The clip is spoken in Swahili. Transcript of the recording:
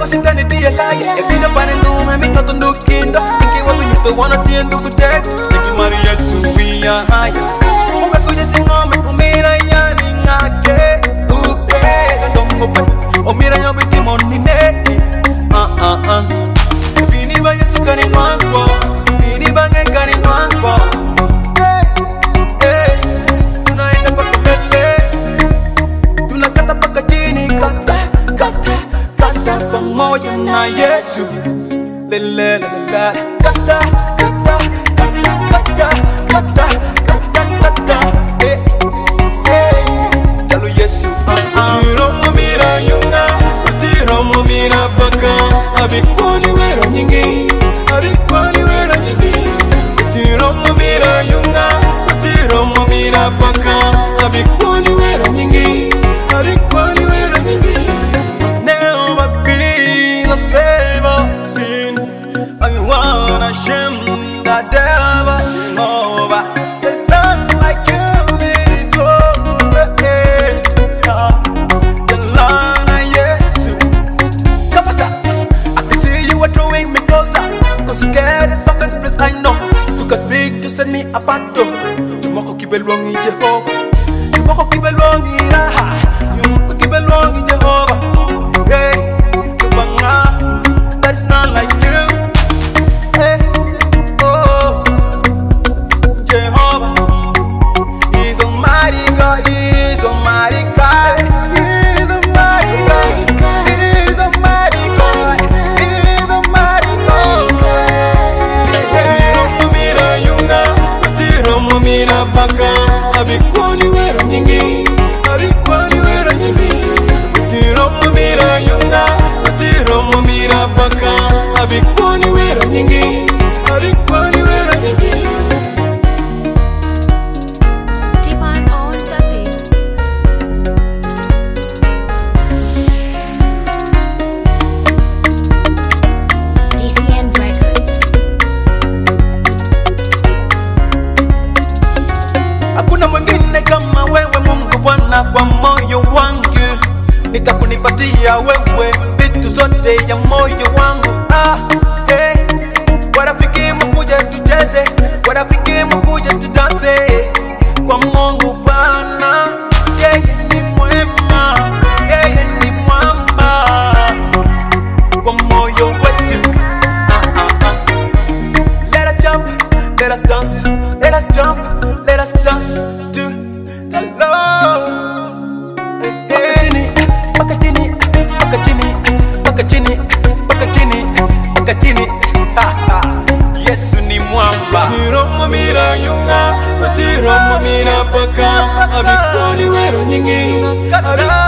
sitani dia lagi. Evina panendume mi nyoto ndukindo. Iki wabu nyoto wana tiendu kutek. Niki mari Yesu wia haya. Ume kuja singome umira yani ngake. Uke gandongo pe. Umira nyobe timoni neki. Evini ba Yesu kani mwangwa. Evini ba nge kani mwangwa. Tunaenda paka mbele. Tunakata paka chini. Kata pamoja na Yesu. Lele kata Jalo Yesu. Tiromo mira yunga, tiromo mira baka. Abikoni wero nyingi, abikoni wero nyingi. Tiromo mira yunga, tiromo mira baka. Abikoni wero nyingi, abikoni wero nyingi. Never be a slave of sin. I wanna shame the devil over. There's none like you in this world. The Lord Jesus. Come on, I can see you are drawing me closer. Cause you get the surface place I know. You can speak to set me apart. Tomorrow keep belong in Jehovah. Tomorrow keep belong in Raha. You keep belong in Jehovah. Hey, that's not like you. Hey, oh, Jehovah, He's Almighty God, He's Almighty God, He's Almighty God, He's Almighty God, He's Almighty God. Tiromo mira yunga, tiromo mira baka, abikoni wero nyingi, abikoni wero nyingi. Tiromo mira yunga, tiromo mira baka. Abikoni wero nyingi, abikoni wero nyingi. Deepan on the beat. DCN Records. Hakuna mwingine kama wewe Mungu Bwana, kwa moyo wangu nitakunipatia wewe vitu zote ya moyo wangu. Warafiki mkuja tucheze, warafiki mkuja tudanse kwa Mungu Bwana. Yeye ni mwema, yeye ni mwamba kwa moyo wetu. Let us jump, let us dance, let us jump, let us dance to the Lord. Pakachini. Yesu ni mwamba. Tiromo mira yunga, tiromo mira baka. Abikoni wero nyingi.